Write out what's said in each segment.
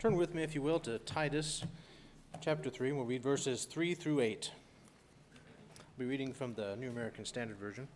Turn with me, if you will, to Titus chapter 3, and we'll read verses 3 through 8. I'll be reading from the New American Standard Version.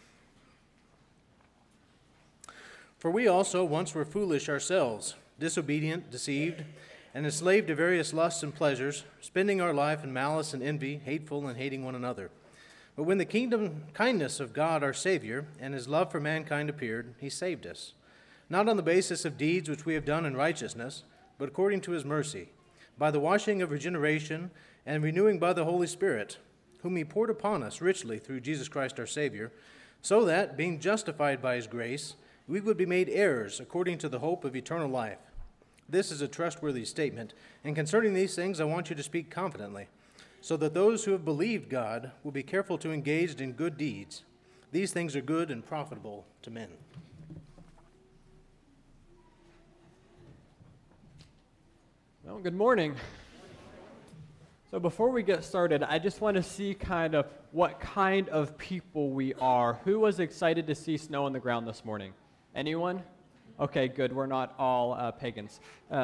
For we also once were foolish ourselves, disobedient, deceived, and enslaved to various lusts and pleasures, spending our life in malice and envy, hateful and hating one another. But when the kindness of God our Savior and his love for mankind appeared, he saved us, not on the basis of deeds which we have done in righteousness, but according to his mercy, by the washing of regeneration and renewing by the Holy Spirit, whom he poured upon us richly through Jesus Christ our Savior, so that, being justified by his grace, we would be made heirs according to the hope of eternal life. This is a trustworthy statement, and concerning these things I want you to speak confidently, so that those who have believed God will be careful to engage in good deeds. These things are good and profitable to men. Well, good morning. So before we get started, I just want to see kind of what kind of people we are. Who was excited to see snow on the ground this morning? Anyone? Okay, good. We're not all pagans.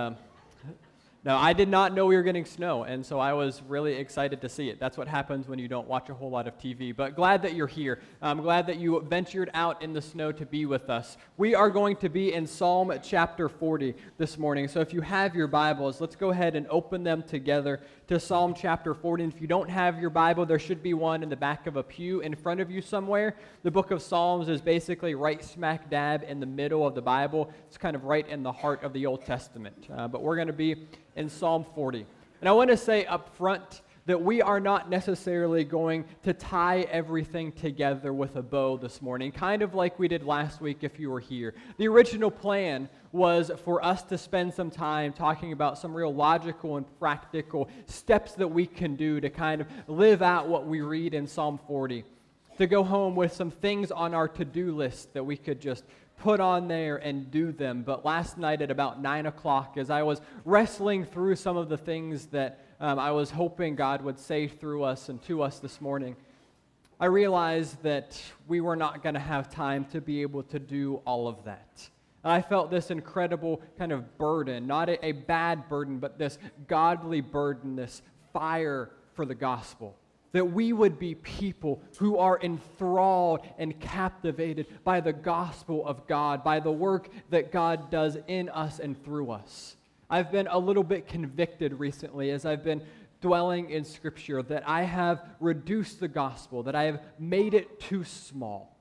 No, I did not know we were getting snow, and so I was really excited to see it. That's what happens when you don't watch a whole lot of TV. But glad that you're here. I'm glad that you ventured out in the snow to be with us. We are going to be in Psalm chapter 40 this morning. So if you have your Bibles, let's go ahead and open them together to Psalm chapter 40. And if you don't have your Bible, there should be one in the back of a pew in front of you somewhere. The book of Psalms is basically right smack dab in the middle of the Bible. It's kind of right in the heart of the Old Testament. But we're going to be in Psalm 40. And I want to say up front that we are not necessarily going to tie everything together with a bow this morning, kind of like we did last week if you were here. The original plan was for us to spend some time talking about some real logical and practical steps that we can do to kind of live out what we read in Psalm 40, to go home with some things on our to-do list that we could just put on there and do them. But last night at about 9 o'clock, as I was wrestling through some of the things that I was hoping God would say through us and to us this morning, I realized that we were not going to have time to be able to do all of that. And I felt this incredible kind of burden, not a bad burden, but this godly burden, this fire for the gospel. That we would be people who are enthralled and captivated by the gospel of God, by the work that God does in us and through us. I've been a little bit convicted recently as I've been dwelling in Scripture that I have reduced the gospel, that I have made it too small.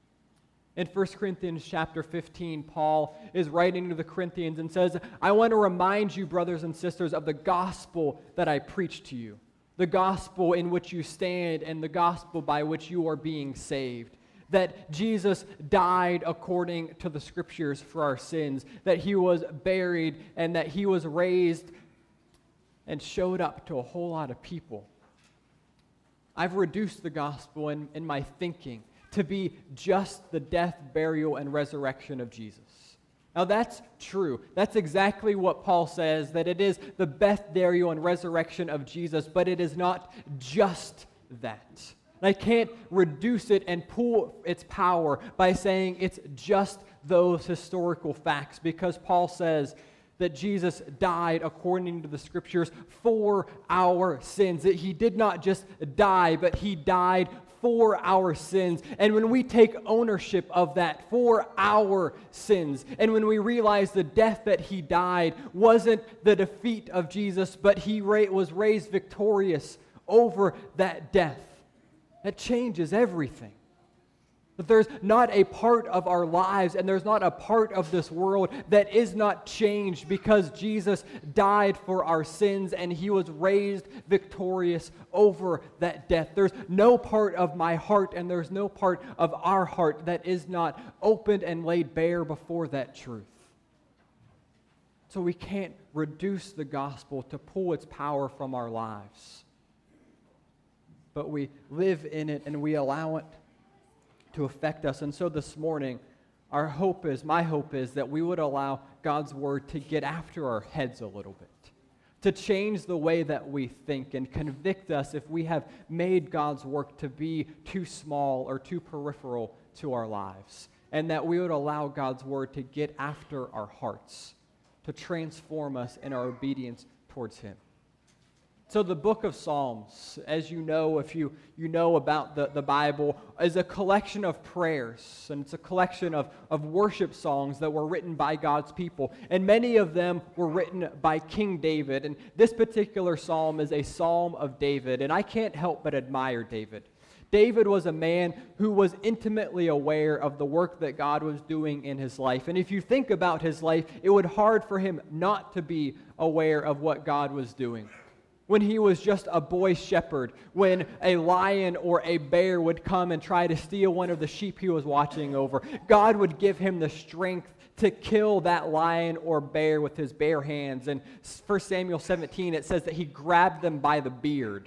In 1 Corinthians chapter 15, Paul is writing to the Corinthians and says, I want to remind you, brothers and sisters, of the gospel that I preached to you. The gospel in which you stand and the gospel by which you are being saved. That Jesus died according to the Scriptures for our sins. That he was buried and that he was raised and showed up to a whole lot of people. I've reduced the gospel in my thinking to be just the death, burial, and resurrection of Jesus. Now that's true. That's exactly what Paul says, that it is the death, burial, and resurrection of Jesus, but it is not just that. I can't reduce it and pull its power by saying it's just those historical facts, because Paul says that Jesus died according to the Scriptures for our sins, that he did not just die, but he died for our sins. And when we take ownership of that for our sins, and when we realize the death that he died wasn't the defeat of Jesus, but he was raised victorious over that death, that changes everything. That there's not a part of our lives and there's not a part of this world that is not changed because Jesus died for our sins and he was raised victorious over that death. There's no part of my heart and there's no part of our heart that is not opened and laid bare before that truth. So we can't reduce the gospel to pull its power from our lives. But we live in it and we allow it to affect us. And so this morning, my hope is that we would allow God's word to get after our heads a little bit, to change the way that we think and convict us if we have made God's work to be too small or too peripheral to our lives, and that we would allow God's word to get after our hearts, to transform us in our obedience towards Him. So the book of Psalms, as you know, if you know about the Bible, is a collection of prayers, and it's a collection of worship songs that were written by God's people. And many of them were written by King David. And this particular psalm is a psalm of David, and I can't help but admire David. David was a man who was intimately aware of the work that God was doing in his life. And if you think about his life, it would be hard for him not to be aware of what God was doing. When he was just a boy shepherd, when a lion or a bear would come and try to steal one of the sheep he was watching over, God would give him the strength to kill that lion or bear with his bare hands. And 1 Samuel 17, it says that he grabbed them by the beard.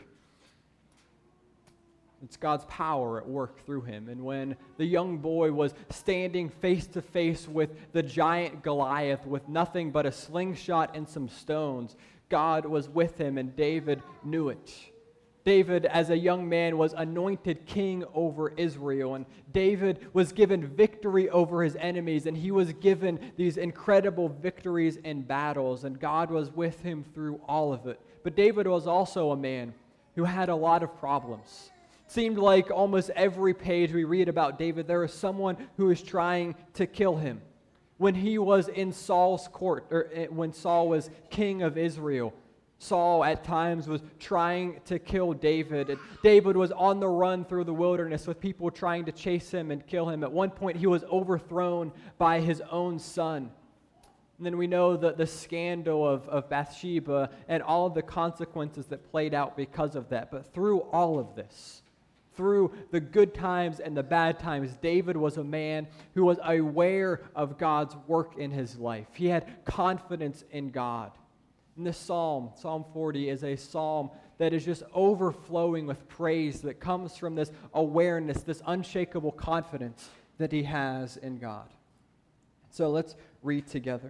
It's God's power at work through him. And when the young boy was standing face to face with the giant Goliath with nothing but a slingshot and some stones, God was with him, and David knew it. David, as a young man, was anointed king over Israel, and David was given victory over his enemies, and he was given these incredible victories in battles, and God was with him through all of it. But David was also a man who had a lot of problems. It seemed like almost every page we read about David, there is someone who is trying to kill him. When he was in Saul's court, or when Saul was king of Israel, Saul at times was trying to kill David. And David was on the run through the wilderness with people trying to chase him and kill him. At one point, he was overthrown by his own son. And then we know the scandal of Bathsheba and all of the consequences that played out because of that. But through all of this, through the good times and the bad times, David was a man who was aware of God's work in his life. He had confidence in God. And this psalm, Psalm 40, is a psalm that is just overflowing with praise that comes from this awareness, this unshakable confidence that he has in God. So let's read together.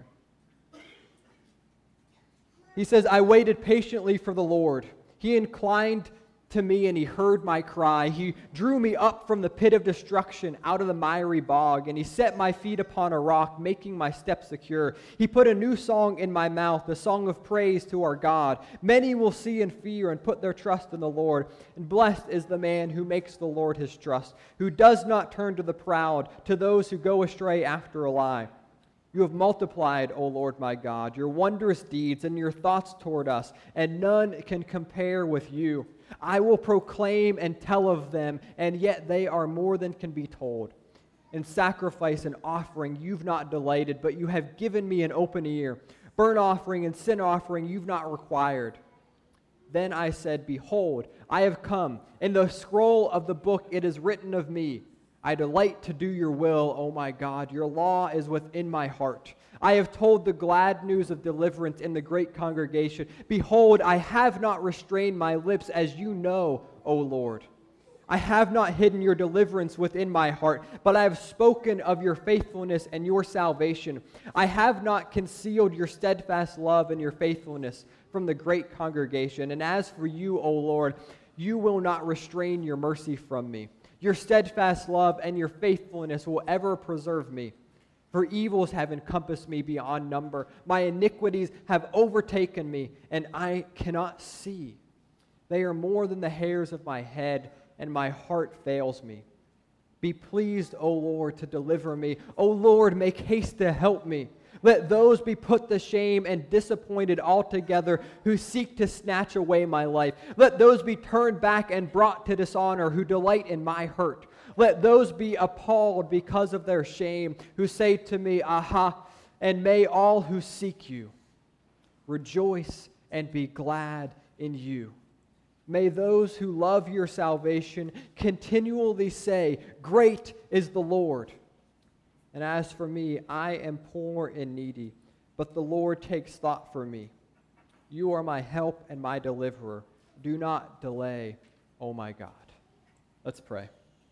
He says, I waited patiently for the Lord. He inclined to me, and he heard my cry. He drew me up from the pit of destruction, out of the miry bog, and he set my feet upon a rock, making my steps secure. He put a new song in my mouth, a song of praise to our God. Many will see and fear and put their trust in the Lord. And blessed is the man who makes the Lord his trust, who does not turn to the proud, to those who go astray after a lie. You have multiplied, O Lord my God, your wondrous deeds and your thoughts toward us, and none can compare with you. I will proclaim and tell of them, and yet they are more than can be told. In sacrifice and offering you've not delighted, but you have given me an open ear. Burnt offering and sin offering you've not required. Then I said, Behold, I have come. In the scroll of the book it is written of me. I delight to do your will, O my God. Your law is within my heart. I have told the glad news of deliverance in the great congregation. Behold, I have not restrained my lips, as you know, O Lord. I have not hidden your deliverance within my heart, but I have spoken of your faithfulness and your salvation. I have not concealed your steadfast love and your faithfulness from the great congregation. And as for you, O Lord, you will not restrain your mercy from me. Your steadfast love and your faithfulness will ever preserve me. For evils have encompassed me beyond number. My iniquities have overtaken me, and I cannot see. They are more than the hairs of my head, and my heart fails me. Be pleased, O Lord, to deliver me. O Lord, make haste to help me. Let those be put to shame and disappointed altogether who seek to snatch away my life. Let those be turned back and brought to dishonor who delight in my hurt. Let those be appalled because of their shame who say to me, Aha, and may all who seek you rejoice and be glad in you. May those who love your salvation continually say, Great is the Lord. And as for me, I am poor and needy, but the Lord takes thought for me. You are my help and my deliverer. Do not delay, O my God. Let's pray.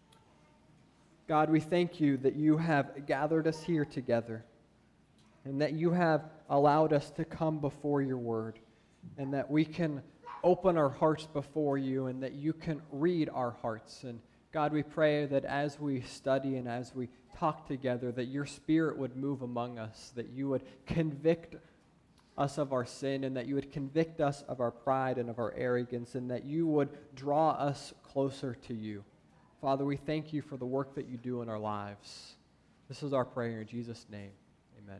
God, we thank you that you have gathered us here together and that you have allowed us to come before your word and that we can open our hearts before you and that you can read our hearts. And God, we pray that as we study and as we talk together, that your Spirit would move among us, that you would convict us of our sin, and that you would convict us of our pride and of our arrogance, and that you would draw us closer to you. Father, we thank you for the work that you do in our lives. This is our prayer in Jesus' name. Amen.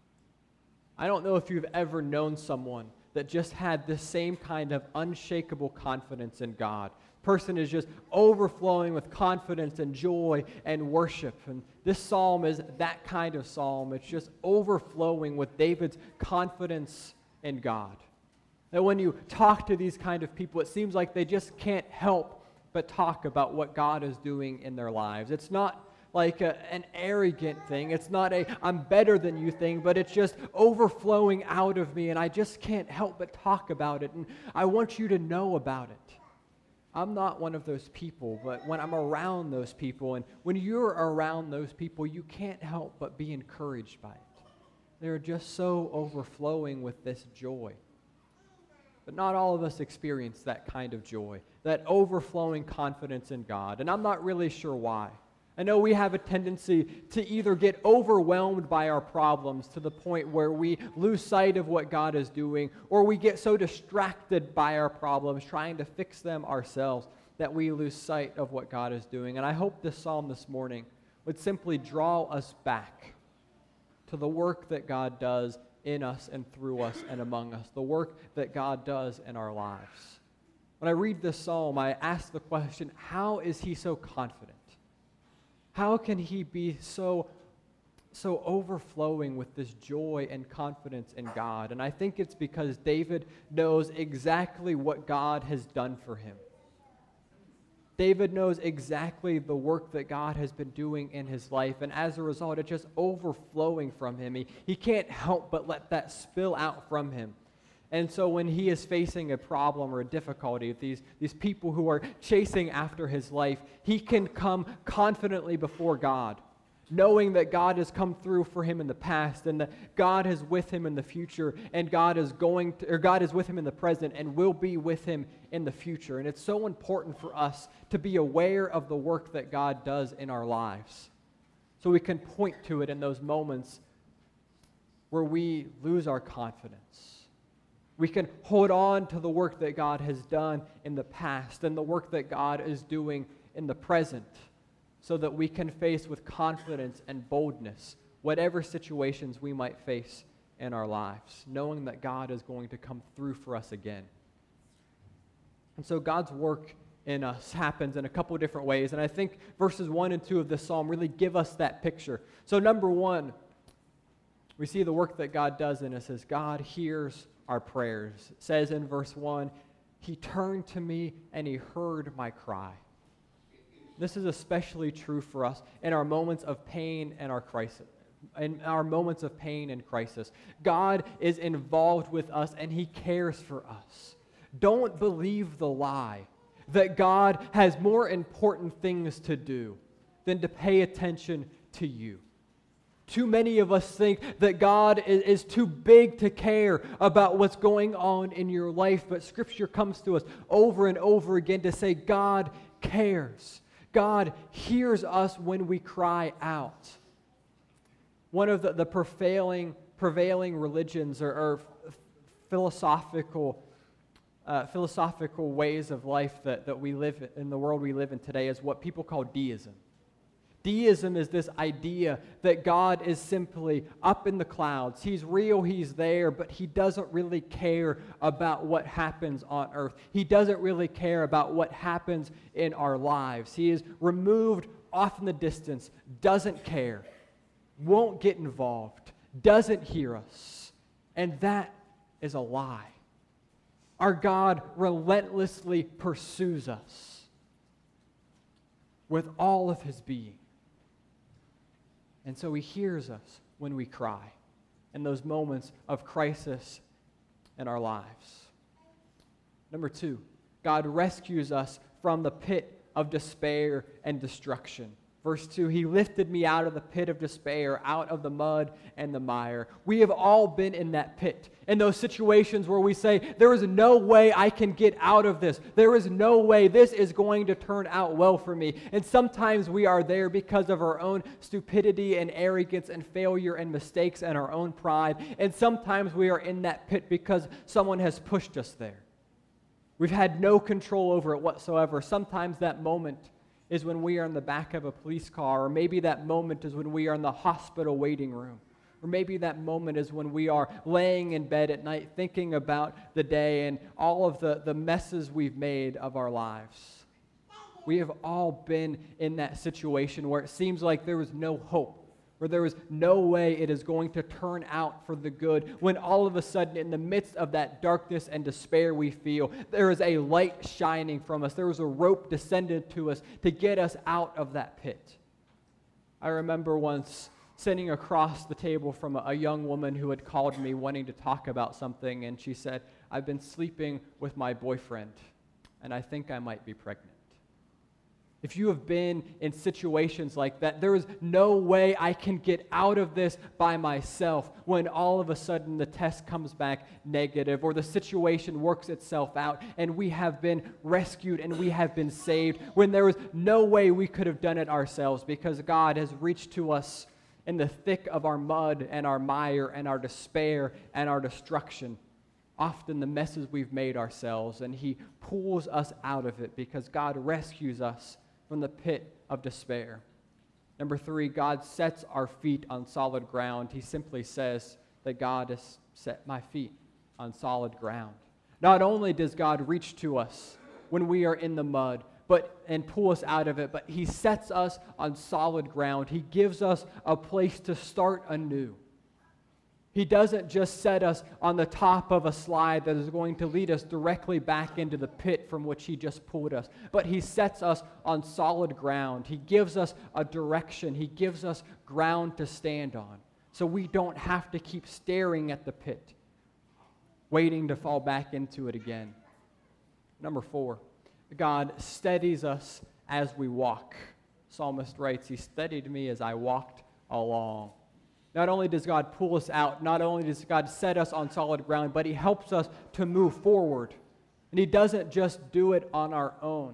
I don't know if you've ever known someone that just had this same kind of unshakable confidence in God. Person is just overflowing with confidence and joy and worship. And this psalm is that kind of psalm. It's just overflowing with David's confidence in God. That when you talk to these kind of people, it seems like they just can't help but talk about what God is doing in their lives. It's not like an arrogant thing. It's not a I'm better than you thing, but it's just overflowing out of me, and I just can't help but talk about it, and I want you to know about it. I'm not one of those people, but when I'm around those people, and when you're around those people, you can't help but be encouraged by it. They're just so overflowing with this joy. But not all of us experience that kind of joy, that overflowing confidence in God, and I'm not really sure why. I know we have a tendency to either get overwhelmed by our problems to the point where we lose sight of what God is doing, or we get so distracted by our problems trying to fix them ourselves that we lose sight of what God is doing. And I hope this psalm this morning would simply draw us back to the work that God does in us and through us and among us, the work that God does in our lives. When I read this psalm, I ask the question, how is he so confident? How can he be so overflowing with this joy and confidence in God? And I think it's because David knows exactly what God has done for him. David knows exactly the work that God has been doing in his life, and as a result, it's just overflowing from him. He can't help but let that spill out from him. And so when he is facing a problem or a difficulty, these people who are chasing after his life, he can come confidently before God, knowing that God has come through for him in the past, and that God is with him in the future, and God is with him in the present and will be with him in the future. And it's so important for us to be aware of the work that God does in our lives, so we can point to it in those moments where we lose our confidence. We can hold on to the work that God has done in the past and the work that God is doing in the present, so that we can face with confidence and boldness whatever situations we might face in our lives, knowing that God is going to come through for us again. And so God's work in us happens in a couple of different ways, and I think verses 1 and 2 of this psalm really give us that picture. So number one, we see the work that God does in us as God hears our prayers. It says in verse 1, he turned to me and he heard my cry. This is especially true for us in our moments of pain and our crisis. In our moments of pain and crisis, God is involved with us and he cares for us. Don't believe the lie that God has more important things to do than to pay attention to you. Too many of us think that God is too big to care about what's going on in your life, but Scripture comes to us over and over again to say God cares. God hears us when we cry out. One of the prevailing religions or philosophical ways of life that we live in the world we live in today is what people call deism. Deism is this idea that God is simply up in the clouds. He's real, he's there, but he doesn't really care about what happens on earth. He doesn't really care about what happens in our lives. He is removed off in the distance, doesn't care, won't get involved, doesn't hear us. And that is a lie. Our God relentlessly pursues us with all of his being. And so he hears us when we cry in those moments of crisis in our lives. Number 2, God rescues us from the pit of despair and destruction. Verse 2, he lifted me out of the pit of despair, out of the mud and the mire. We have all been in that pit, in those situations where we say, there is no way I can get out of this. There is no way this is going to turn out well for me. And sometimes we are there because of our own stupidity and arrogance and failure and mistakes and our own pride. And sometimes we are in that pit because someone has pushed us there. We've had no control over it whatsoever. Sometimes that moment is when we are in the back of a police car, or maybe that moment is when we are in the hospital waiting room, or maybe that moment is when we are laying in bed at night thinking about the day and all of the messes we've made of our lives. We have all been in that situation where it seems like there is no hope, where there is no way it is going to turn out for the good, when all of a sudden in the midst of that darkness and despair we feel, there is a light shining from us. There was a rope descended to us to get us out of that pit. I remember once sitting across the table from a young woman who had called me wanting to talk about something, and she said, I've been sleeping with my boyfriend, and I think I might be pregnant. If you have been in situations like that, there is no way I can get out of this by myself, when all of a sudden the test comes back negative or the situation works itself out and we have been rescued and we have been saved, when there is no way we could have done it ourselves because God has reached to us in the thick of our mud and our mire and our despair and our destruction, often the messes we've made ourselves, and He pulls us out of it because God rescues us from the pit of despair. Number 3, God sets our feet on solid ground. He simply says that God has set my feet on solid ground. Not only does God reach to us when we are in the mud, and pull us out of it, but He sets us on solid ground. He gives us a place to start anew. He doesn't just set us on the top of a slide that is going to lead us directly back into the pit from which He just pulled us, but He sets us on solid ground. He gives us a direction. He gives us ground to stand on, so we don't have to keep staring at the pit, waiting to fall back into it again. Number 4, God steadies us as we walk. Psalmist writes, He steadied me as I walked along. Not only does God pull us out, not only does God set us on solid ground, but He helps us to move forward. And He doesn't just do it on our own,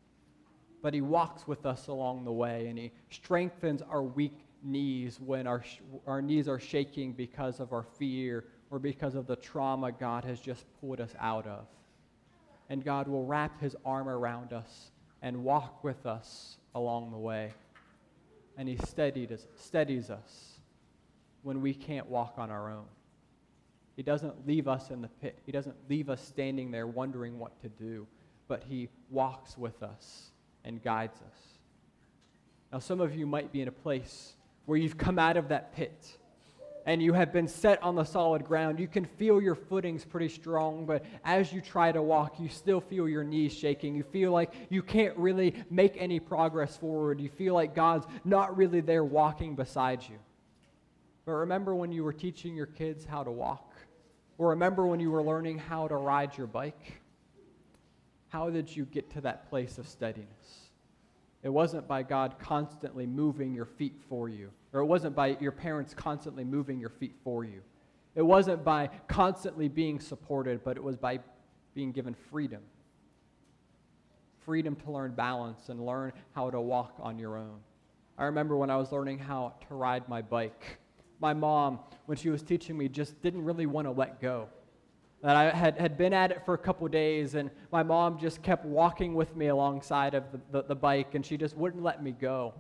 but He walks with us along the way, and He strengthens our weak knees when our knees are shaking because of our fear or because of the trauma God has just pulled us out of. And God will wrap His arm around us and walk with us along the way. And He steadies us when we can't walk on our own. He doesn't leave us in the pit. He doesn't leave us standing there wondering what to do, but He walks with us and guides us. Now, some of you might be in a place where you've come out of that pit and you have been set on the solid ground. You can feel your footings pretty strong, but as you try to walk, you still feel your knees shaking. You feel like you can't really make any progress forward. You feel like God's not really there walking beside you. But remember when you were teaching your kids how to walk? Or remember when you were learning how to ride your bike? How did you get to that place of steadiness? It wasn't by God constantly moving your feet for you. Or it wasn't by your parents constantly moving your feet for you. It wasn't by constantly being supported, but it was by being given freedom. Freedom to learn balance and learn how to walk on your own. I remember when I was learning how to ride my bike, my mom, when she was teaching me, just didn't really want to let go. That I had been at it for a couple days, and my mom just kept walking with me alongside of the bike, and she just wouldn't let me go.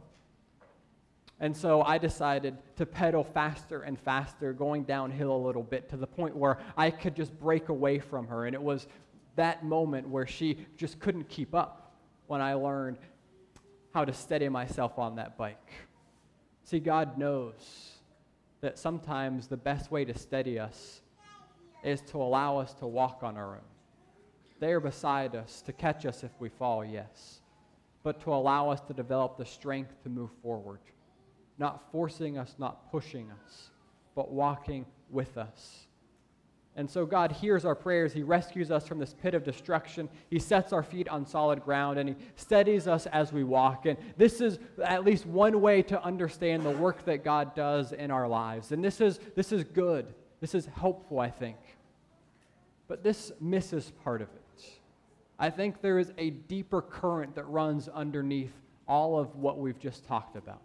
And so I decided to pedal faster and faster, going downhill a little bit to the point where I could just break away from her. And it was that moment where she just couldn't keep up when I learned how to steady myself on that bike. See, God knows that sometimes the best way to steady us is to allow us to walk on our own. There beside us to catch us if we fall, yes, but to allow us to develop the strength to move forward, not forcing us, not pushing us, but walking with us. And so God hears our prayers. He rescues us from this pit of destruction. He sets our feet on solid ground, and He steadies us as we walk. And this is at least one way to understand the work that God does in our lives. And this is good. This is helpful, I think. But this misses part of it. I think there is a deeper current that runs underneath all of what we've just talked about.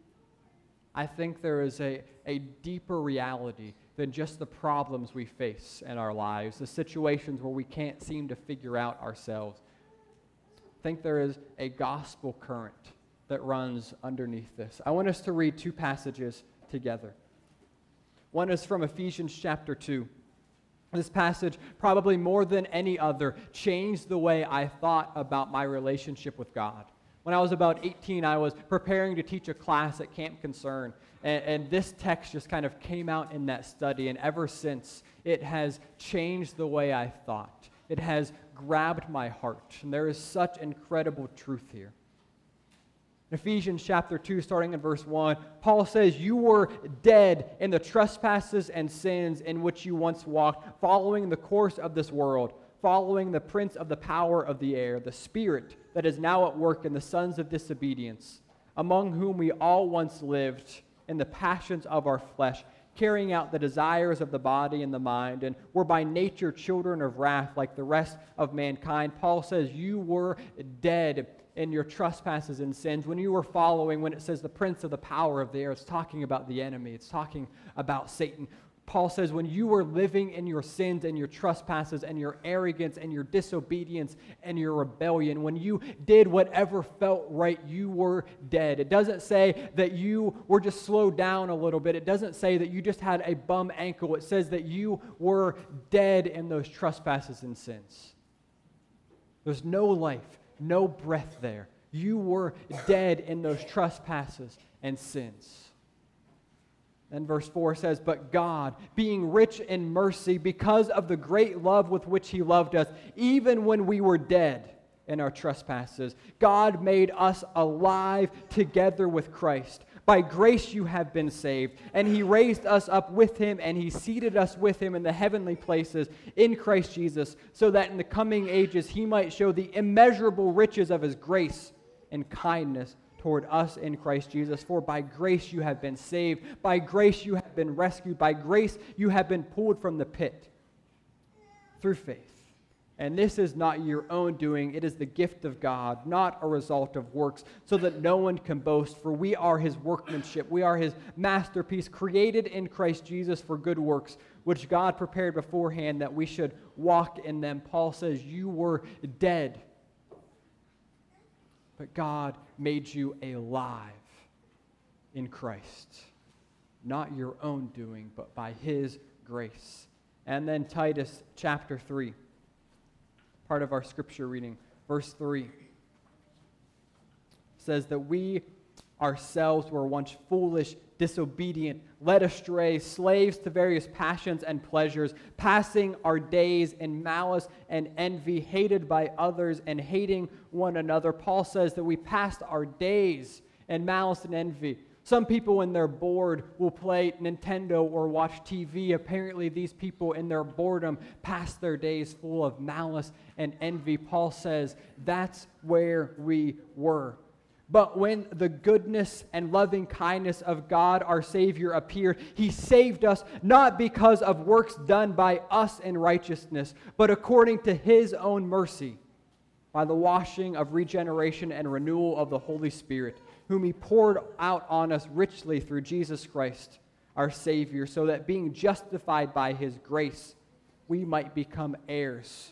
I think there is a deeper reality than just the problems we face in our lives, the situations where we can't seem to figure out ourselves. I think there is a gospel current that runs underneath this. I want us to read two passages together. One is from Ephesians chapter 2. This passage, probably more than any other, changed the way I thought about my relationship with God. When I was about 18, I was preparing to teach a class at Camp Concern, and this text just kind of came out in that study, and ever since, it has changed the way I thought. It has grabbed my heart, and there is such incredible truth here. In Ephesians chapter 2, starting in verse 1, Paul says, "You were dead in the trespasses and sins in which you once walked, following the course of this world, following the prince of the power of the air, the spirit that is now at work in the sons of disobedience, among whom we all once lived in the passions of our flesh, carrying out the desires of the body and the mind, and were by nature children of wrath like the rest of mankind." Paul says, you were dead in your trespasses and sins. When you were following, when it says the prince of the power of the air, it's talking about the enemy. It's talking about Satan. Paul says when you were living in your sins and your trespasses and your arrogance and your disobedience and your rebellion, when you did whatever felt right, you were dead. It doesn't say that you were just slowed down a little bit. It doesn't say that you just had a bum ankle. It says that you were dead in those trespasses and sins. There's no life, no breath there. You were dead in those trespasses and sins. And verse 4 says, "But God, being rich in mercy, because of the great love with which He loved us, even when we were dead in our trespasses, God made us alive together with Christ. By grace you have been saved. And He raised us up with Him, and He seated us with Him in the heavenly places in Christ Jesus, so that in the coming ages He might show the immeasurable riches of His grace and kindness toward us in Christ Jesus. For by grace you have been saved. By grace you have been rescued. By grace you have been pulled from the pit through faith. And this is not your own doing. It is the gift of God, not a result of works, so that no one can boast. For we are His workmanship. We are His masterpiece, created in Christ Jesus for good works, which God prepared beforehand that we should walk in them." Paul says you were dead, but God made you alive in Christ. Not your own doing, but by His grace. And then Titus chapter 3, part of our scripture reading, verse 3, says that we ourselves were once foolish, disobedient, led astray, slaves to various passions and pleasures, passing our days in malice and envy, hated by others and hating one another. Paul says that we passed our days in malice and envy. Some people, when they're bored, will play Nintendo or watch TV. Apparently, these people, in their boredom, pass their days full of malice and envy. Paul says that's where we were. But when the goodness and loving kindness of God our Savior appeared, He saved us not because of works done by us in righteousness, but according to His own mercy, by the washing of regeneration and renewal of the Holy Spirit, whom He poured out on us richly through Jesus Christ our Savior, so that being justified by His grace, we might become heirs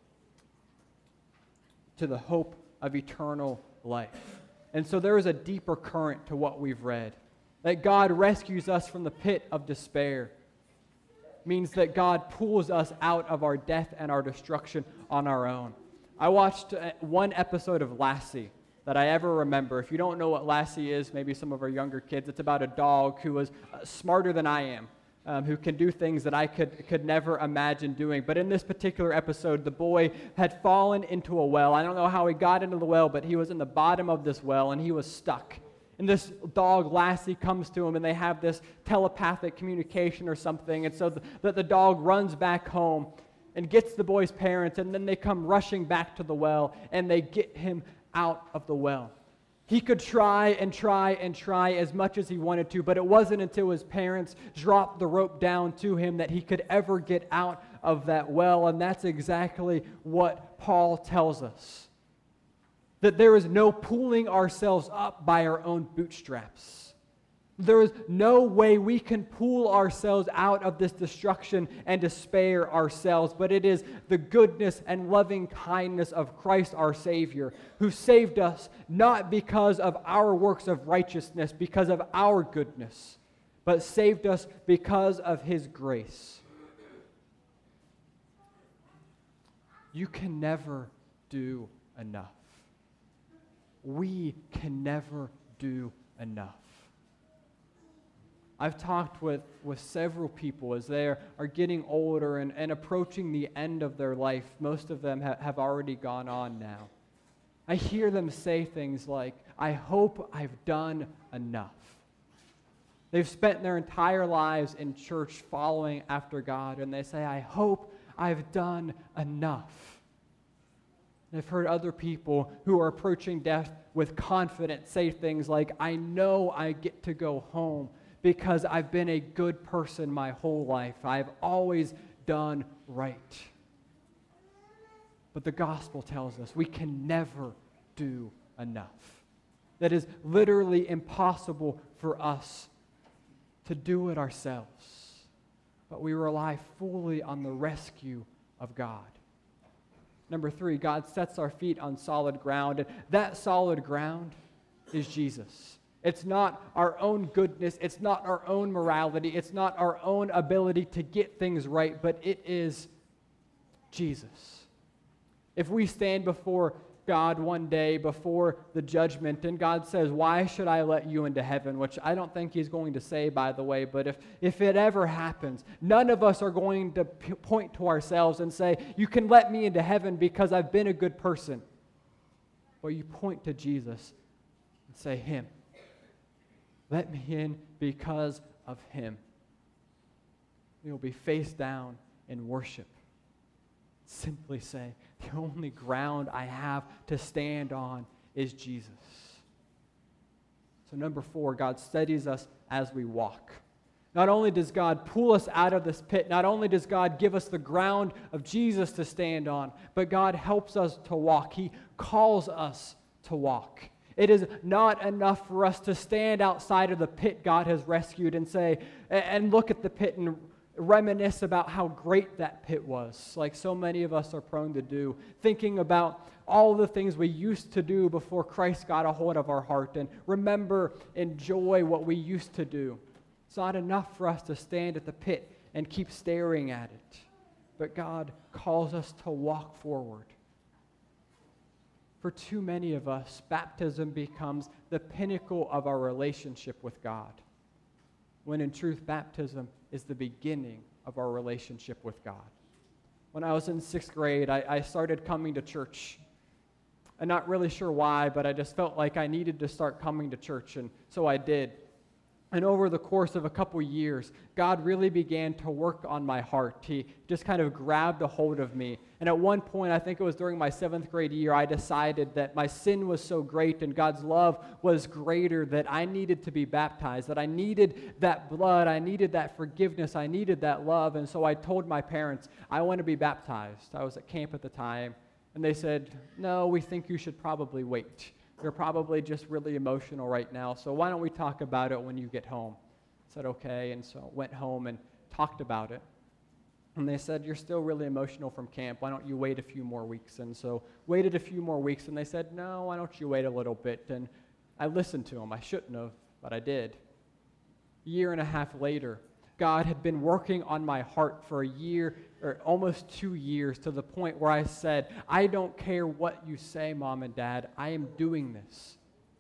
to the hope of eternal life. And so there is a deeper current to what we've read. That God rescues us from the pit of despair means that God pulls us out of our death and our destruction on our own. I watched one episode of Lassie that I ever remember. If you don't know what Lassie is, maybe some of our younger kids, it's about a dog who was smarter than I am. Who can do things that I could never imagine doing. But in this particular episode, the boy had fallen into a well. I don't know how he got into the well, but he was in the bottom of this well, and he was stuck. And this dog, Lassie, comes to him, and they have this telepathic communication or something. And so the dog runs back home and gets the boy's parents, and then they come rushing back to the well, and they get him out of the well. He could try and try and try as much as he wanted to, but it wasn't until his parents dropped the rope down to him that he could ever get out of that well. And that's exactly what Paul tells us. That there is no pulling ourselves up by our own bootstraps. There is no way we can pull ourselves out of this destruction and despair ourselves, but it is the goodness and loving kindness of Christ our Savior, who saved us not because of our works of righteousness, because of our goodness, but saved us because of His grace. You can never do enough. We can never do enough. I've talked with several people as they are getting older and approaching the end of their life. Most of them have already gone on now. I hear them say things like, I hope I've done enough. They've spent their entire lives in church following after God, and they say, I hope I've done enough. And I've heard other people who are approaching death with confidence say things like, I know I get to go home because I've been a good person my whole life. I've always done right. But the gospel tells us we can never do enough. That is literally impossible for us to do it ourselves. But we rely fully on the rescue of God. Number 3, God sets our feet on solid ground, and that solid ground is Jesus. It's not our own goodness, it's not our own morality, it's not our own ability to get things right, but it is Jesus. If we stand before God one day, before the judgment, and God says, why should I let you into heaven? Which I don't think He's going to say, by the way, but if it ever happens, none of us are going to point to ourselves and say, you can let me into heaven because I've been a good person. But you point to Jesus and say, Him. Let me in because of Him. We will be face down in worship. Simply say, the only ground I have to stand on is Jesus. So number 4, God steadies us as we walk. Not only does God pull us out of this pit, not only does God give us the ground of Jesus to stand on, but God helps us to walk. He calls us to walk. It is not enough for us to stand outside of the pit God has rescued and say, and look at the pit and reminisce about how great that pit was, like so many of us are prone to do, thinking about all the things we used to do before Christ got a hold of our heart, and remember, enjoy what we used to do. It's not enough for us to stand at the pit and keep staring at it, but God calls us to walk forward. For too many of us, baptism becomes the pinnacle of our relationship with God, when in truth, baptism is the beginning of our relationship with God. When I was in 6th grade, I started coming to church. I'm not really sure why, but I just felt like I needed to start coming to church, and so I did. And over the course of a couple years, God really began to work on my heart. He just kind of grabbed a hold of me. And at one point, I think it was during my 7th grade year, I decided that my sin was so great and God's love was greater that I needed to be baptized, that I needed that blood, I needed that forgiveness, I needed that love. And so I told my parents, I want to be baptized. I was at camp at the time. And they said, no, we think you should probably wait. You're probably just really emotional right now, so why don't we talk about it when you get home? I said, okay, and so went home and talked about it. And they said, you're still really emotional from camp. Why don't you wait a few more weeks? And so waited a few more weeks, and they said, no, why don't you wait a little bit? And I listened to them. I shouldn't have, but I did. A year and a half later, God had been working on my heart for a year or almost 2 years, to the point where I said, I don't care what you say, Mom and Dad, I am doing this.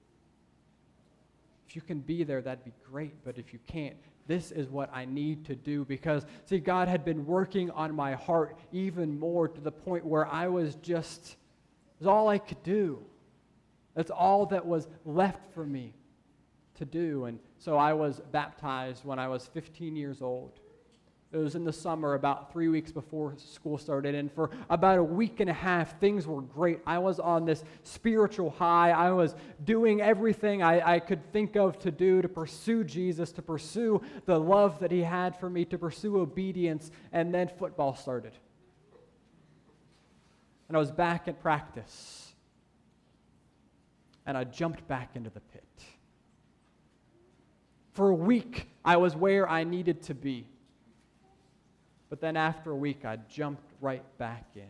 If you can be there, that'd be great, but if you can't, this is what I need to do. Because, see, God had been working on my heart even more, to the point where I was just, it was all I could do. That's all that was left for me. to do. And so I was baptized when I was 15 years old. It was in the summer, about 3 weeks before school started, and for about a week and a half, things were great. I was on this spiritual high. I was doing everything I could think of to do to pursue Jesus, to pursue the love that he had for me, to pursue obedience, and then football started. And I was back at practice, and I jumped back into the pit. For a week, I was where I needed to be. But then after a week, I jumped right back in.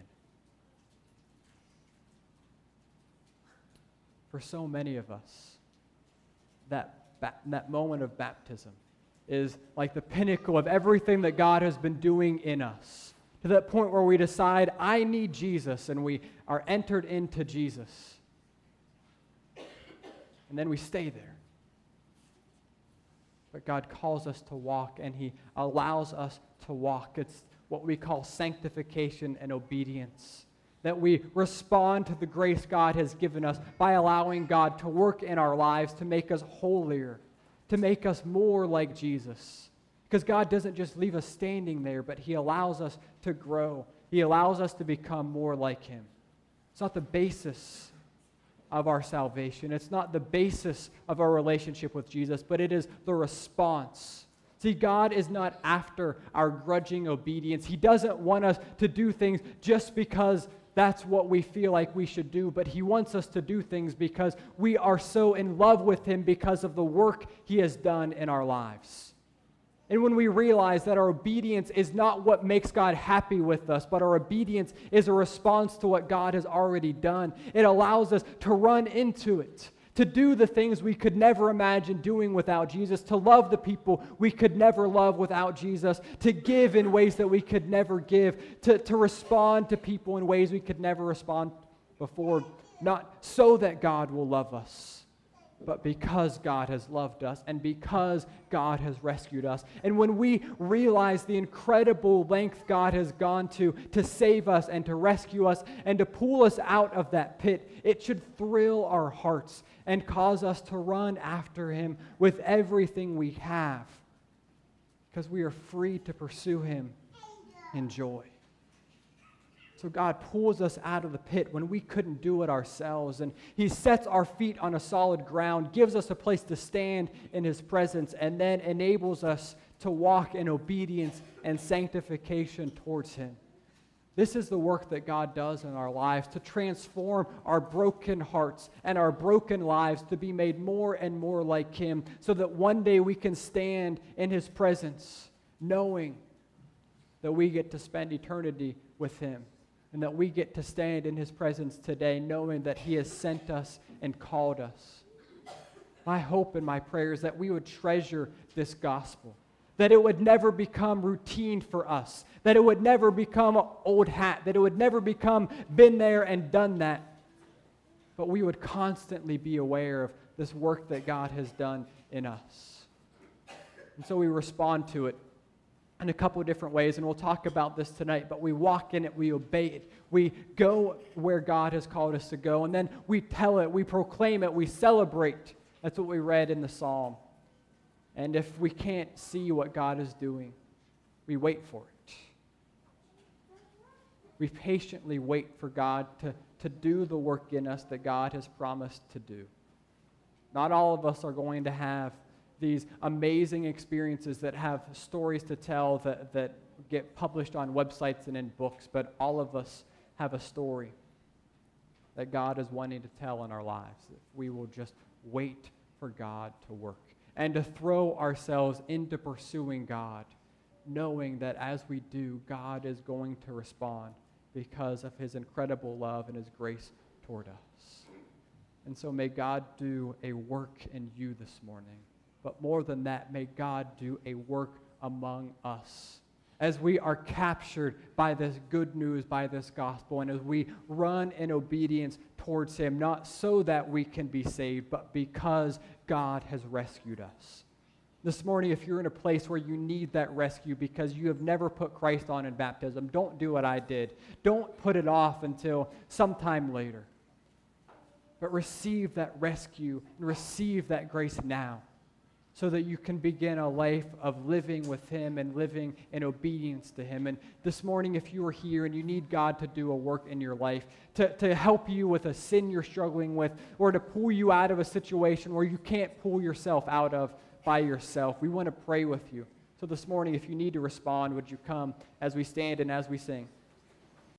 For so many of us, that moment of baptism is like the pinnacle of everything that God has been doing in us. To that point where we decide, I need Jesus, and we are entered into Jesus. And then we stay there. But God calls us to walk, and he allows us to walk. It's what we call sanctification and obedience. That we respond to the grace God has given us by allowing God to work in our lives to make us holier, to make us more like Jesus. Because God doesn't just leave us standing there, but he allows us to grow. He allows us to become more like him. It's not the basis of our salvation. It's not the basis of our relationship with Jesus, but it is the response. See, God is not after our grudging obedience. He doesn't want us to do things just because that's what we feel like we should do, but he wants us to do things because we are so in love with him because of the work he has done in our lives. And when we realize that our obedience is not what makes God happy with us, but our obedience is a response to what God has already done, it allows us to run into it, to do the things we could never imagine doing without Jesus, to love the people we could never love without Jesus, to give in ways that we could never give, to respond to people in ways we could never respond before, not so that God will love us, but because God has loved us and because God has rescued us. And when we realize the incredible length God has gone to save us and to rescue us and to pull us out of that pit, it should thrill our hearts and cause us to run after him with everything we have, because we are free to pursue him in joy. So God pulls us out of the pit when we couldn't do it ourselves, and he sets our feet on a solid ground, gives us a place to stand in his presence, and then enables us to walk in obedience and sanctification towards him. This is the work that God does in our lives, to transform our broken hearts and our broken lives to be made more and more like him, so that one day we can stand in his presence knowing that we get to spend eternity with him. And that we get to stand in his presence today knowing that he has sent us and called us. My hope and my prayer is that we would treasure this gospel, that it would never become routine for us, that it would never become old hat, that it would never become been there and done that, but we would constantly be aware of this work that God has done in us. And so we respond to it in a couple of different ways, and we'll talk about this tonight, but we walk in it, we obey it, we go where God has called us to go, and then we tell it, we proclaim it, we celebrate. That's what we read in the psalm. And if we can't see what God is doing, we wait for it. We patiently wait for God to do the work in us that God has promised to do. Not all of us are going to have these amazing experiences that have stories to tell that get published on websites and in books, but all of us have a story that God is wanting to tell in our lives, if we will just wait for God to work and to throw ourselves into pursuing God, knowing that as we do, God is going to respond because of his incredible love and his grace toward us. And so may God do a work in you this morning. But more than that, may God do a work among us as we are captured by this good news, by this gospel, and as we run in obedience towards him, not so that we can be saved, but because God has rescued us. This morning, if you're in a place where you need that rescue because you have never put Christ on in baptism, don't do what I did. Don't put it off until sometime later. But receive that rescue and receive that grace now. so that you can begin a life of living with Him and living in obedience to Him. And this morning, if you are here and you need God to do a work in your life, to help you with a sin you're struggling with, or to pull you out of a situation where you can't pull yourself out of by yourself, we want to pray with you. So this morning, if you need to respond, would you come as we stand and as we sing?